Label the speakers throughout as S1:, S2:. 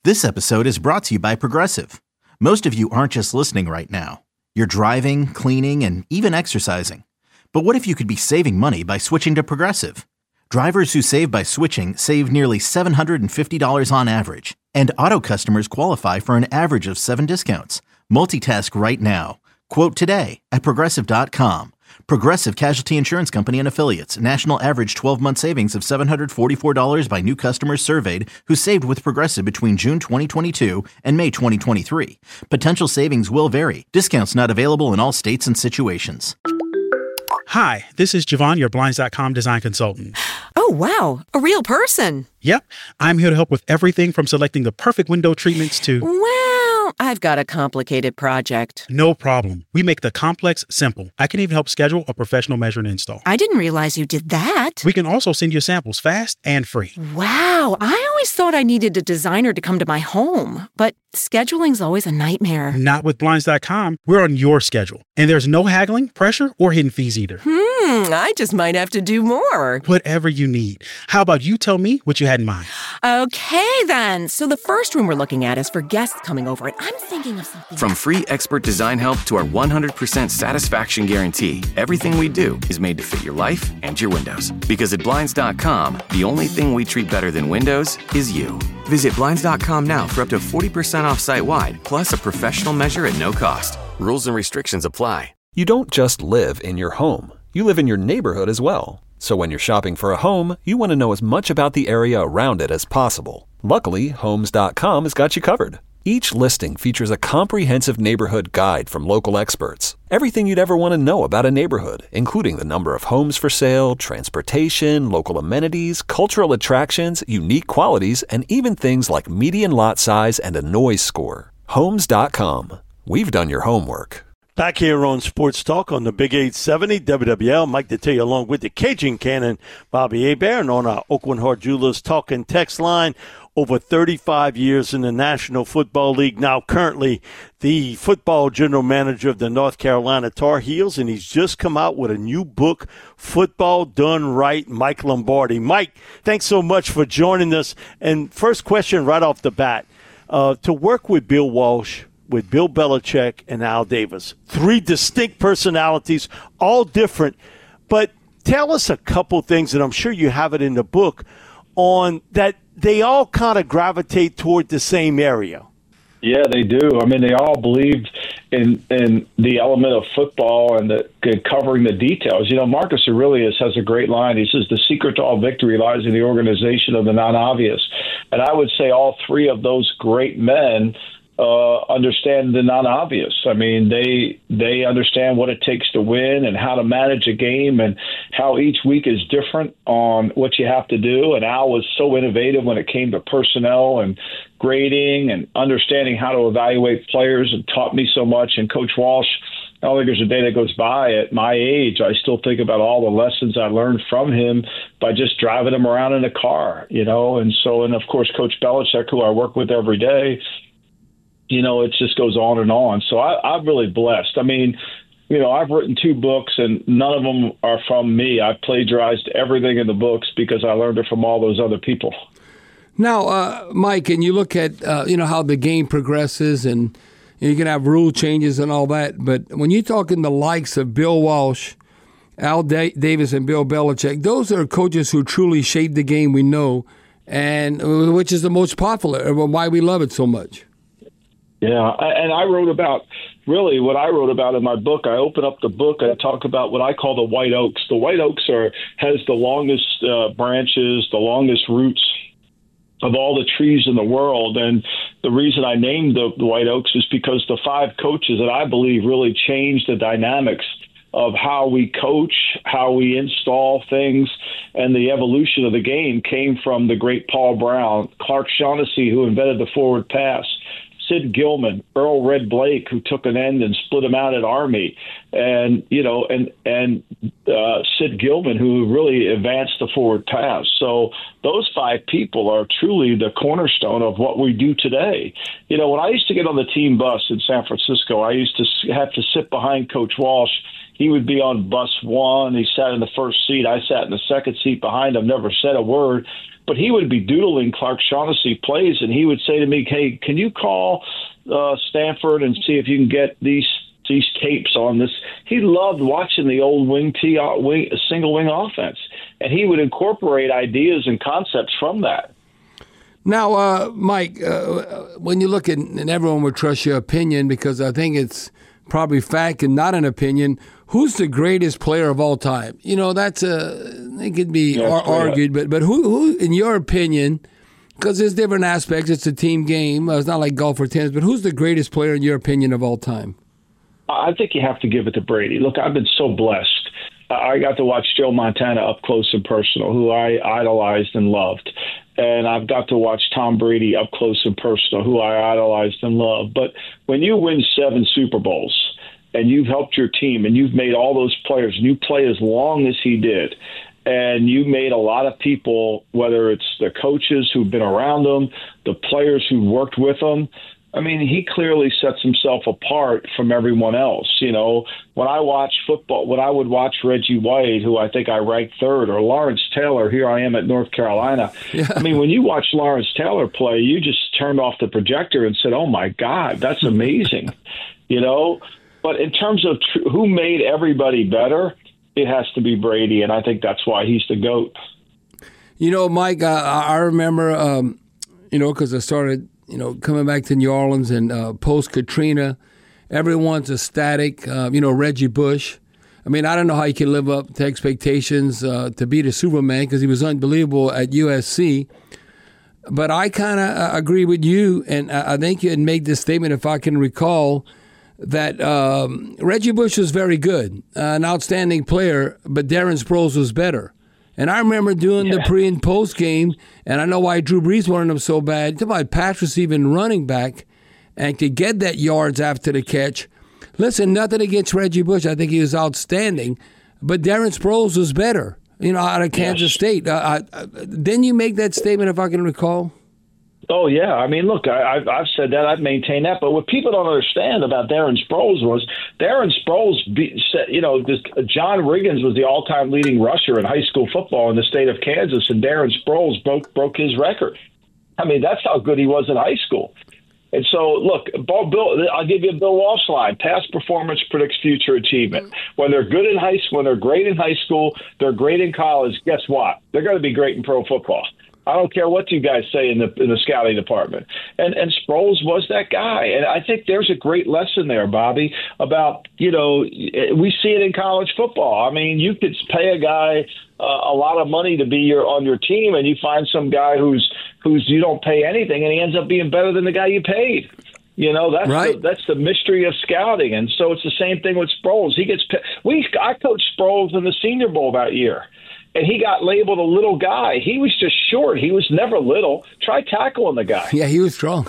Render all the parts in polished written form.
S1: This episode is brought to you by Progressive. Most of you aren't just listening right now. You're driving, cleaning, and even exercising. But what if you could be saving money by switching to Progressive? Drivers who save by switching save nearly $750 on average. And auto customers qualify for an average of 7 discounts. Multitask right now. Quote today at Progressive.com. Progressive Casualty Insurance Company and Affiliates. National average 12-month savings of $744 by new customers surveyed who saved with Progressive between June 2022 and May 2023. Potential savings will vary. Discounts not available in all states and situations.
S2: Hi, this is Javon, your Blinds.com design consultant.
S3: Oh, wow. A real person.
S2: Yep. I'm here to help with everything from selecting the perfect window treatments to...
S3: Well, I've got a complicated project.
S2: No problem. We make the complex simple. I can even help schedule a professional measure and install.
S3: I didn't realize you did that.
S2: We can also send you samples fast and free.
S3: Wow. I always thought I needed a designer to come to my home, but scheduling's always a nightmare.
S2: Not with Blinds.com. We're on your schedule. And there's no haggling, pressure, or hidden fees either.
S3: I just might have to do more.
S2: Whatever you need. How about you tell me what you had in mind?
S3: Okay, then. So the first room we're looking at is for guests coming over, and I'm thinking of something.
S4: From free expert design help to our 100% satisfaction guarantee, everything we do is made to fit your life and your windows. Because at Blinds.com, the only thing we treat better than windows is you. Visit Blinds.com now for up to 40% off site-wide, plus a professional measure at no cost. Rules and restrictions apply.
S5: You don't just live in your home. You live in your neighborhood as well. So when you're shopping for a home, you want to know as much about the area around it as possible. Luckily, Homes.com has got you covered. Each listing features a comprehensive neighborhood guide from local experts. Everything you'd ever want to know about a neighborhood, including the number of homes for sale, transportation, local amenities, cultural attractions, unique qualities, and even things like median lot size and a noise score. Homes.com. We've done your homework.
S6: Back here on Sports Talk on the Big 870 WWL. Mike Detillier along with the Cajun Cannon, Bobby Hebert, and on our Oakland Heart Jewelers talk and text line. Over 35 years in the National Football League. Now currently the football general manager of the North Carolina Tar Heels, and he's just come out with a new book, Football Done Right, Mike Lombardi. Mike, thanks so much for joining us. And first question right off the bat, to work with Bill Walsh, with Bill Belichick and Al Davis. 3 distinct personalities, all different. But tell us a couple things, and I'm sure you have it in the book, on that they all kind of gravitate toward the same area.
S7: Yeah, they do. I mean, they all believe in the element of football and covering the details. You know, Marcus Aurelius has a great line. He says, the secret to all victory lies in the organization of the non-obvious. And I would say all 3 of those great men understand the non-obvious. I mean, they understand what it takes to win and how to manage a game and how each week is different on what you have to do. And Al was so innovative when it came to personnel and grading and understanding how to evaluate players, and taught me so much. And Coach Walsh, I don't think there's a day that goes by at my age I still think about all the lessons I learned from him by just driving him around in a car, you know. And of course, Coach Belichick, who I work with every day, you know, it just goes on and on. So I'm really blessed. I mean, you know, I've written 2 books, and none of them are from me. I've plagiarized everything in the books because I learned it from all those other people.
S8: Now, Mike, and you look at, how the game progresses, and you can have rule changes and all that. But when you're talking the likes of Bill Walsh, Al Davis, and Bill Belichick, those are coaches who truly shape the game, we know, and which is the most popular, why we love it so much.
S7: Yeah, and I wrote about, really what I wrote about in my book. I open up the book, I talk about what I call the white oaks. The white oaks has the longest branches, the longest roots of all the trees in the world. And the reason I named the white oaks is because the 5 coaches that I believe really changed the dynamics of how we coach, how we install things, and the evolution of the game came from the great Paul Brown, Clark Shaughnessy, who invented the forward pass, Sid Gilman, Earl Red Blake, who took an end and split him out at Army, and Sid Gilman, who really advanced the forward pass. So those 5 people are truly the cornerstone of what we do today. You know, when I used to get on the team bus in San Francisco, I used to have to sit behind Coach Walsh. He would be on bus 1. He sat in the first seat. I sat in the second seat behind him, never said a word. But he would be doodling Clark Shaughnessy plays, and he would say to me, hey, can you call Stanford and see if you can get these tapes on this? He loved watching the old single wing offense, and he would incorporate ideas and concepts from that.
S8: Now, Mike, when you look at, and everyone would trust your opinion because I think it's probably fact and not an opinion, who's the greatest player of all time? You know, it could be argued, but who, in your opinion, because there's different aspects, it's a team game, it's not like golf or tennis, but who's the greatest player in your opinion of all time?
S7: I think you have to give it to Brady. Look, I've been so blessed. I got to watch Joe Montana up close and personal, who I idolized and loved. And I've got to watch Tom Brady up close and personal, who I idolized and loved. But when you win 7 Super Bowls and you've helped your team and you've made all those players, and you play as long as he did, and you made a lot of people, whether it's the coaches who've been around them, the players who worked with them, I mean, he clearly sets himself apart from everyone else. You know, when I watch football, when I would watch Reggie White, who I think I ranked 3rd, or Lawrence Taylor, here I am at North Carolina. Yeah. I mean, when you watch Lawrence Taylor play, you just turned off the projector and said, oh, my God, that's amazing. You know, but in terms of who made everybody better, it has to be Brady, and I think that's why he's the GOAT.
S8: You know, Mike, I remember, because I started coming back to New Orleans and post-Katrina, everyone's ecstatic. Reggie Bush. I mean, I don't know how he can live up to expectations to be the Superman because he was unbelievable at USC. But I kind of agree with you, and I think you had made this statement, if I can recall, that Reggie Bush was very good, an outstanding player, but Darren Sproles was better. And I remember doing the pre and post game, and I know why Drew Brees wanted him so bad. Talk about pass receiving running back, and to get that yards after the catch. Listen, nothing against Reggie Bush. I think he was outstanding, but Darren Sproles was better. Out of Kansas State. Didn't you make that statement, if I can recall?
S7: Oh, yeah. I mean, look, I've said that. I've maintained that. But what people don't understand about Darren Sproles was Darren Sproles, John Riggins was the all-time leading rusher in high school football in the state of Kansas, and Darren Sproles broke his record. I mean, that's how good he was in high school. And so, look, Bill, I'll give you a Bill Walsh line. Past performance predicts future achievement. When they're good in high school, when they're great in high school, they're great in college, guess what? They're going to be great in pro football. I don't care what you guys say in the scouting department. And Sproles was that guy. And I think there's a great lesson there, Bobby, about, we see it in college football. I mean, you could pay a guy a lot of money to be on your team, and you find some guy who's you don't pay anything, and he ends up being better than the guy you paid. That's right. That's the mystery of scouting. And so it's the same thing with Sproles. I coached Sproles in the Senior Bowl that year. And he got labeled a little guy. He was just short. He was never little. Try tackling the guy.
S8: Yeah, he was strong.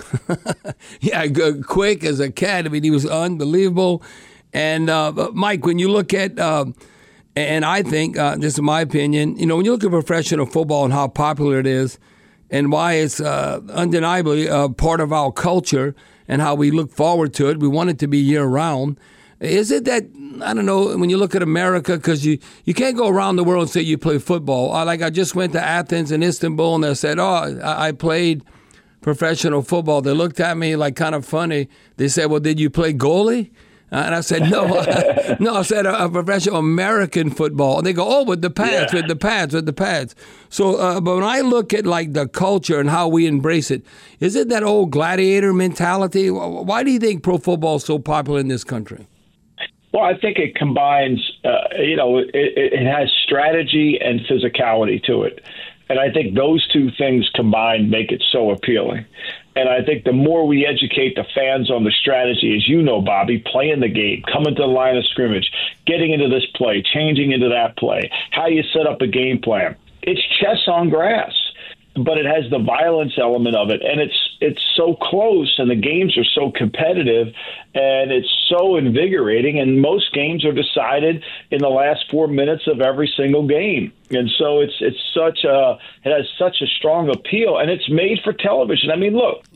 S8: Quick as a cat. I mean, he was unbelievable. And, Mike, when you look at, and I think, this is my opinion, when you look at professional football and how popular it is and why it's undeniably part of our culture and how we look forward to it, we want it to be year-round. Is it that, I don't know, when you look at America, because you can't go around the world and say you play football. I just went to Athens and Istanbul, and they said, I played professional football. They looked at me like kind of funny. They said, well, did you play goalie? And I said, no. No, I said a professional American football. And they go, with the pads, with the pads. So, but when I look at the culture and how we embrace it, is it that old gladiator mentality? Why do you think pro football is so popular in this country?
S7: Well, I think it combines, it has strategy and physicality to it. And I think those two things combined make it so appealing. And I think the more we educate the fans on the strategy, as you know, Bobby, playing the game, coming to the line of scrimmage, getting into this play, changing into that play, how you set up a game plan. It's chess on grass, but it has the violence element of it, and it's it's so close and the games are so competitive and it's so invigorating, and most games are decided in the last 4 minutes of every single game. And so it has such a strong appeal, and it's made for television. I mean, look,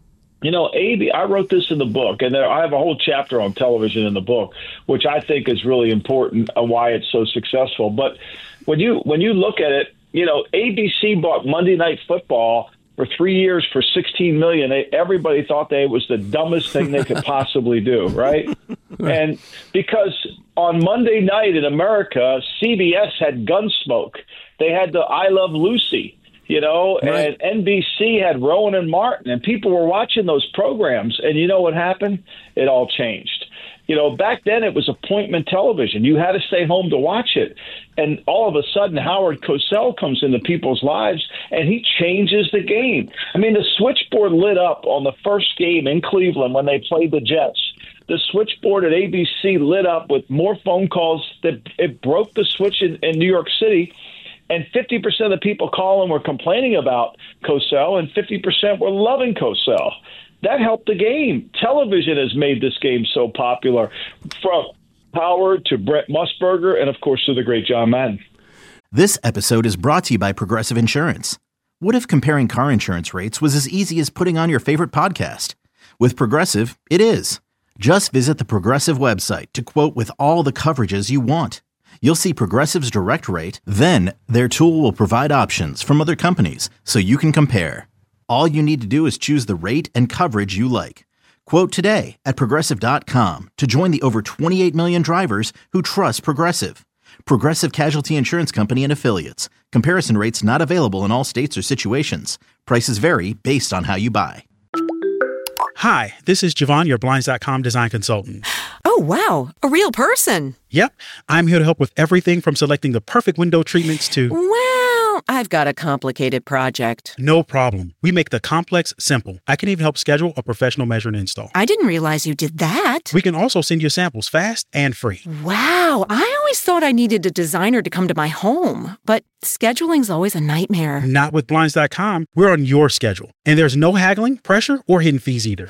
S7: I wrote this in the book, and I have a whole chapter on television in the book, which I think is really important, why it's so successful. But when you look at it, ABC bought Monday Night Football for 3 years for $16 million. Everybody thought it was the dumbest thing they could possibly do, right? And because on Monday night in America, CBS had Gunsmoke. They had the I Love Lucy.
S8: Right.
S7: And NBC had Rowan and Martin, and people were watching those programs. And you know what happened? It all changed. Back then it was appointment television. You had to stay home to watch it. And all of a sudden, Howard Cosell comes into people's lives, and he changes the game. I mean, the switchboard lit up on the first game in Cleveland when they played the Jets. The switchboard at ABC lit up with more phone calls. It broke the switch in New York City. And 50% of the people calling were complaining about Cosell, and 50% were loving Cosell. That helped the game. Television has made this game so popular, from Howard to Brent Musburger and, of course, to the great John Madden.
S1: This episode is brought to you by Progressive Insurance. What if comparing car insurance rates was as easy as putting on your favorite podcast? With Progressive, it is. Just visit the Progressive website to quote with all the coverages you want. You'll see Progressive's direct rate, then their tool will provide options from other companies so you can compare. All you need to do is choose the rate and coverage you like. Quote today at Progressive.com to join the over 28 million drivers who trust Progressive. Progressive Casualty Insurance Company and Affiliates. Comparison rates not available in all states or situations. Prices vary based on how you buy.
S2: Hi, this is Javon, your Blinds.com design consultant.
S3: Oh, wow. A real person.
S2: Yep, I'm here to help with everything from selecting the perfect window treatments to...
S3: Well, I've got a complicated project.
S2: No problem. We make the complex simple. I can even help schedule a professional measure and install.
S3: I didn't realize you did that.
S2: We can also send you samples fast and free.
S3: Wow, I always thought I needed a designer to come to my home, but scheduling's always a nightmare.
S2: Not with Blinds.com. We're on your schedule, and there's no haggling, pressure, or hidden fees either.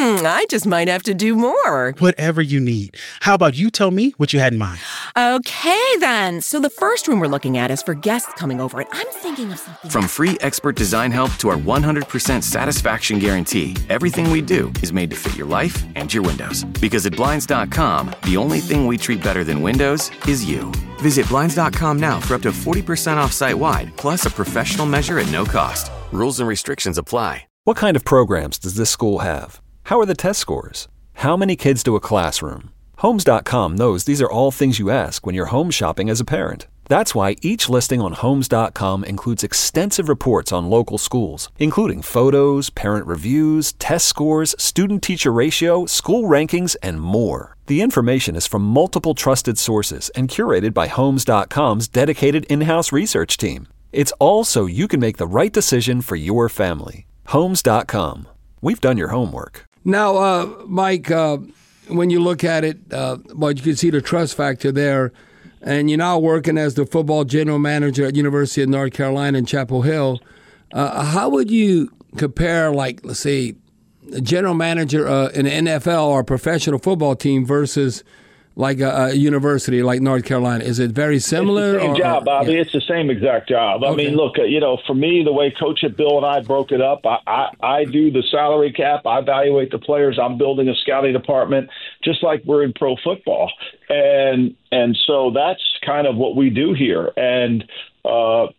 S3: I just might have to do more.
S2: Whatever you need. How about you tell me what you had in mind?
S3: Okay, then. So the first room we're looking at is for guests coming over, and I'm thinking of something.
S4: From free expert design help to our 100% satisfaction guarantee, everything we do is made to fit your life and your windows. Because at Blinds.com, the only thing we treat better than windows is you. Visit Blinds.com now for up to 40% off site-wide, plus a professional measure at no cost. Rules and restrictions apply.
S5: What kind of programs does this school have? How are the test scores? How many kids to a classroom? Homes.com knows these are all things you ask when you're home shopping as a parent. That's why each listing on Homes.com includes extensive reports on local schools, including photos, parent reviews, test scores, student-teacher ratio, school rankings, and more. The information is from multiple trusted sources and curated by Homes.com's dedicated in-house research team. It's all so you can make the right decision for your family. Homes.com. We've done your homework.
S8: Now, Mike, when you look at it, you can see the trust factor there. And you're now working as the football general manager at University of North Carolina in Chapel Hill. How would you compare, let's say, a general manager in the NFL or a professional football team versus like a university like North Carolina? Is it very similar?
S7: It's the same job, Bobby. Yeah. It's the same exact job. Okay. I mean, look, for me, the way Coach Bill and I broke it up, I do the salary cap. I evaluate the players. I'm building a scouting department, just like we're in pro football. And so that's kind of what we do here. And so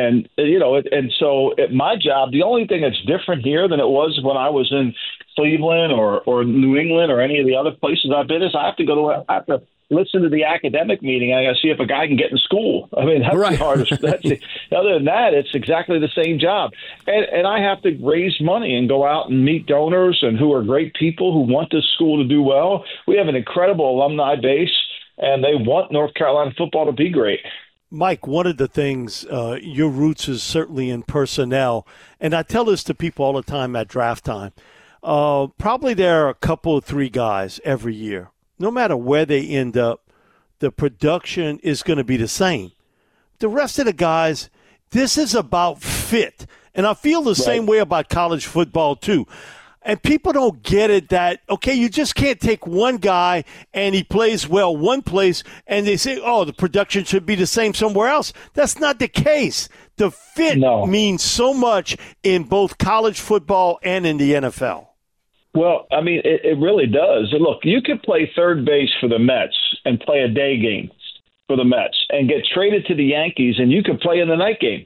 S7: at my job, the only thing that's different here than it was when I was in Cleveland or New England or any of the other places I've been is I have to listen to the academic meeting. I got to see if a guy can get in school. I mean, that's the hardest. Other than that, it's exactly the same job. And I have to raise money and go out and meet donors and who are great people who want this school to do well. We have an incredible alumni base, and they want North Carolina football to be great.
S6: Mike, one of the things, your roots is certainly in personnel. And I tell this to people all the time at draft time. Probably there are a couple of three guys every year. No matter where they end up, the production is going to be the same. The rest of the guys, this is about fit. And I feel the same way about college football, too. And people don't get it that, okay, you just can't take one guy and he plays well one place and they say, oh, the production should be the same somewhere else. That's not the case. The fit means so much in both college football and in the NFL.
S7: Well, I mean, it really does. And look, you could play third base for the Mets and play a day game for the Mets and get traded to the Yankees, and you could play in the night game.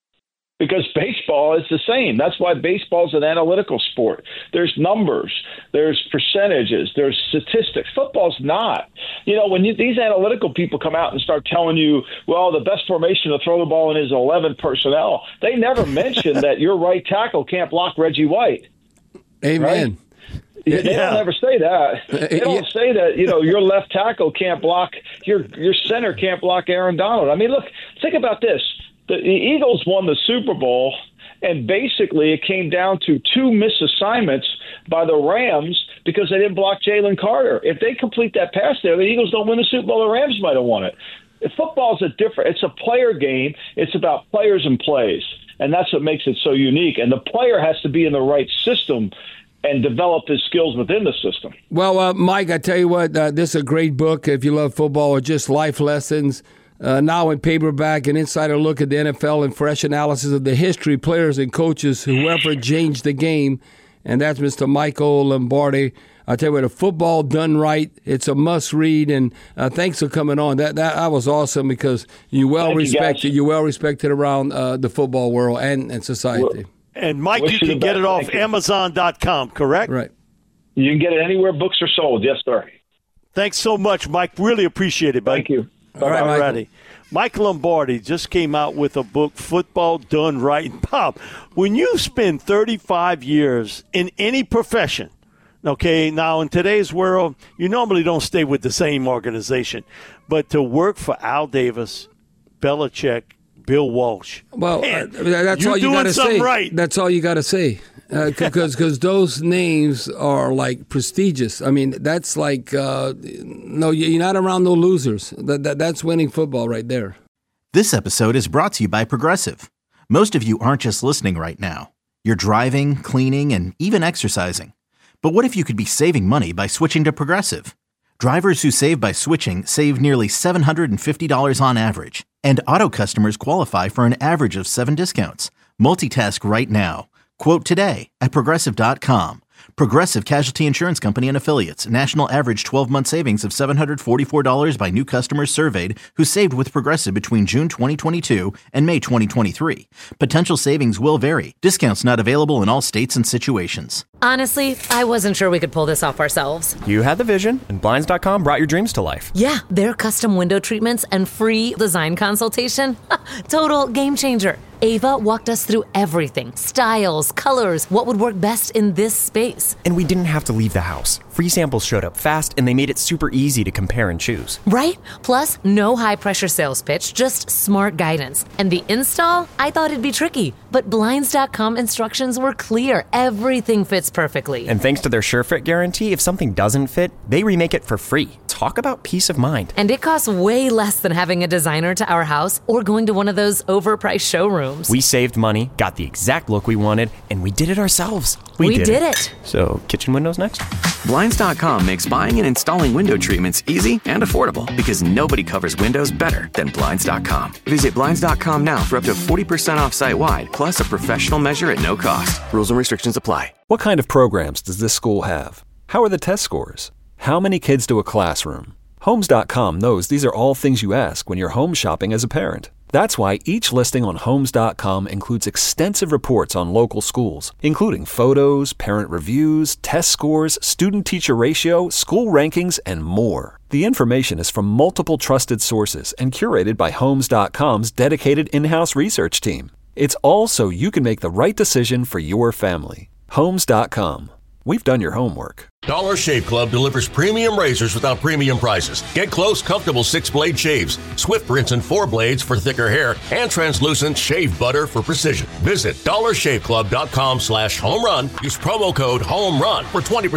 S7: Because baseball is the same. That's why baseball is an analytical sport. There's numbers, there's percentages, there's statistics. Football's not. You know, when these analytical people come out and start telling you, well, the best formation to throw the ball in is 11 personnel, they never mention that your right tackle can't block Reggie White.
S8: Amen.
S7: Right? They don't ever say that. They don't say that, you know, your left tackle can't block, your center can't block Aaron Donald. I mean, look, think about this. The Eagles won the Super Bowl, and basically it came down to 2 missed assignments by the Rams because they didn't block Jalen Carter. If they complete that pass there, the Eagles don't win the Super Bowl. The Rams might have won it. Football's it's a player game. It's about players and plays, and that's what makes it so unique. And the player has to be in the right system and develop his skills within the system.
S8: Well, Mike, I tell you what, this is a great book if you love football or just life lessons. Now in paperback, an insider look at the NFL and fresh analysis of the history, players, and coaches, whoever changed the game. And that's Mr. Michael Lombardi. I tell you what, a football done right, it's a must read. And thanks for coming on. That was awesome because you're well respected around the football world and society.
S6: And Mike, you can get it off Amazon.com, correct?
S8: Right.
S7: You can get it anywhere books are sold. Yes, sir.
S6: Thanks so much, Mike. Really appreciate it, buddy.
S7: Thank you.
S8: All right, Michael.
S6: Mike Lombardi just came out with a book, Football Done Right. Bob, when you spend 35 years in any profession, okay, now in today's world, you normally don't stay with the same organization. But to work for Al Davis, Belichick, Bill Walsh.
S8: Well, that's all you got to say.
S6: Right.
S8: That's all you got to say. Because those names are like prestigious. I mean, that's like no, you're not around no losers. That's winning football right there.
S1: This episode is brought to you by Progressive. Most of you aren't just listening right now. You're driving, cleaning, and even exercising. But what if you could be saving money by switching to Progressive? Drivers who save by switching save nearly $750 on average, and auto customers qualify for an average of 7 discounts. Multitask right now. Quote today at Progressive.com. Progressive Casualty Insurance Company and Affiliates. National average 12-month savings of $744 by new customers surveyed who saved with Progressive between June 2022 and May 2023. Potential savings will vary. Discounts not available in all states and situations.
S9: Honestly, I wasn't sure we could pull this off ourselves.
S10: You had the vision, and Blinds.com brought your dreams to life.
S9: Yeah, their custom window treatments and free design consultation. Total game changer. Ava walked us through everything. Styles, colors, what would work best in this space.
S10: And we didn't have to leave the house. Free samples showed up fast, and they made it super easy to compare and choose.
S9: Right? Plus, no high-pressure sales pitch, just smart guidance. And the install? I thought it'd be tricky. But Blinds.com instructions were clear. Everything fits perfectly.
S10: And thanks to their SureFit guarantee, if something doesn't fit, they remake it for free. Talk about peace of mind.
S9: And it costs way less than having a designer to our house or going to one of those overpriced showrooms.
S10: We saved money, got the exact look we wanted, and we did it ourselves.
S9: We did it.
S10: So, kitchen windows next?
S4: Blinds.com makes buying and installing window treatments easy and affordable because nobody covers windows better than Blinds.com. Visit Blinds.com now for up to 40% off site-wide, plus a professional measure at no cost. Rules and restrictions apply.
S5: What kind of programs does this school have? How are the test scores? How many kids do a classroom? Homes.com knows these are all things you ask when you're home shopping as a parent. That's why each listing on Homes.com includes extensive reports on local schools, including photos, parent reviews, test scores, student-teacher ratio, school rankings, and more. The information is from multiple trusted sources and curated by Homes.com's dedicated in-house research team. It's all so you can make the right decision for your family. Homes.com. We've done your homework.
S11: Dollar Shave Club delivers premium razors without premium prices. Get close, comfortable 6-blade shaves, swift rinse and 4 blades for thicker hair, and translucent shave butter for precision. Visit dollarshaveclub.com/home run. Use promo code HOME RUN for 20% off.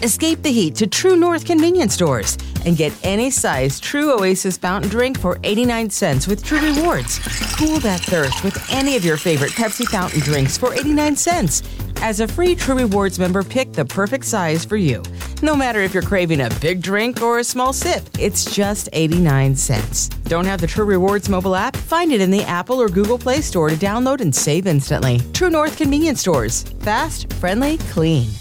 S12: Escape the heat to True North convenience stores and get any size True Oasis fountain drink for 89 cents with True Rewards. Cool that thirst with any of your favorite Pepsi fountain drinks for 89 cents. As a free True Rewards member, pick the perfect size for you. No matter if you're craving a big drink or a small sip, it's just 89 cents. Don't have the True Rewards mobile app? Find it in the Apple or Google Play Store to download and save instantly. True North convenience stores. Fast, friendly, clean.